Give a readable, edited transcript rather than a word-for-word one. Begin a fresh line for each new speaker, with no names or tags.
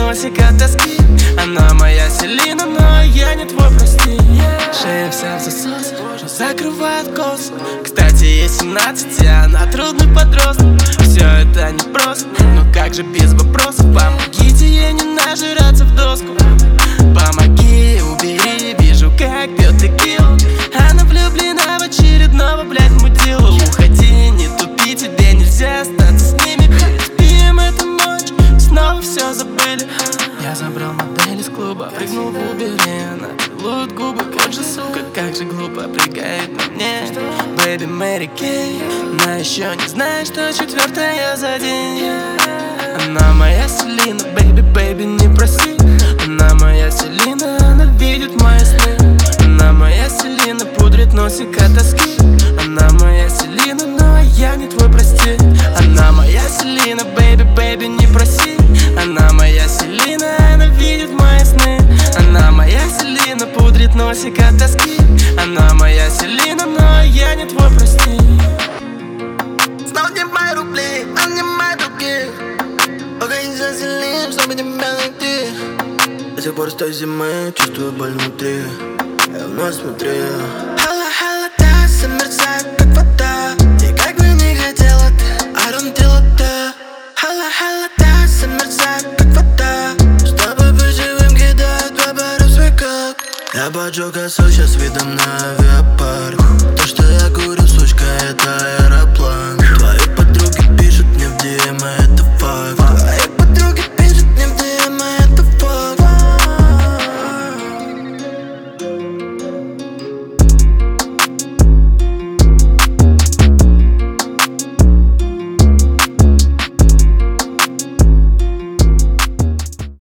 носик от тоски. Она моя Селина, но я не твой, прости. Шея вся в засос, закрывает косы. Кстати, ей 17, и она трудный подросток. Все это непросто, но как же без вопросов? Помогите ей не нажираться в доску. Помоги, убери, вижу, как пьет текилу. Она влюблена в очередного, блядь, мудилу. Уходи, не тупи, тебе нельзя остаться с ними. Переспим эту ночь, снова все забыли. Я забрал модель из клуба, прыгнул в Убере. Она целует губы, вот же, сука, как же глупо прыгает на мне. Бэйби Мэри Кей, она еще не знает, что четвертая за день. Она моя Селина, бэйби, бэйби, не проси. Она моя Селина, она видит мои сны. Она моя Селина, пудрит носик от тоски. Она моя Селина, но я не твой, прости. Она моя Селина, бэйби, бэйби, не проси. Она моя Селина, она видит мои сны. Она моя Селина, пудрит носик от тоски. Она моя Селина, но я не твой, прости.
Снова снимай рубли, отнимай других. Погоди за Селин, снова не найти. До сих пор с той зимы чувствую боль внутри. Я вновь смотрю. Холода, замерзает как вода. И как бы не хотела ты, I don't deal with that. Холода, замерзает как вода. Чтобы быть живым, кидают два бара в свой кок. Я поджег косу, сейчас видом на